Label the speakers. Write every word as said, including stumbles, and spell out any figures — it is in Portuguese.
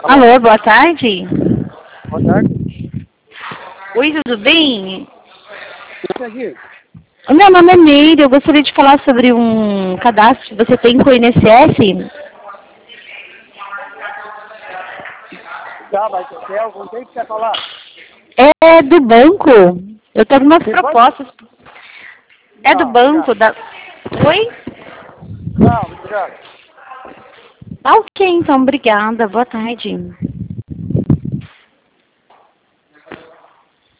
Speaker 1: Alô?
Speaker 2: Alô, boa tarde.
Speaker 1: Boa tarde.
Speaker 2: Oi, tudo bem?
Speaker 1: Quem é aqui?
Speaker 2: O meu nome é Neide, eu gostaria de falar sobre um cadastro que você tem com o I N S S.
Speaker 1: Tá, mas tem algum tempo que quer falar?
Speaker 2: É do banco. Eu tenho algumas
Speaker 1: Tem
Speaker 2: propostas. É do
Speaker 1: Não,
Speaker 2: banco,
Speaker 1: obrigado.
Speaker 2: da... Oi?
Speaker 1: Não, obrigado.
Speaker 2: Tá ok, então, obrigada. Boa tarde.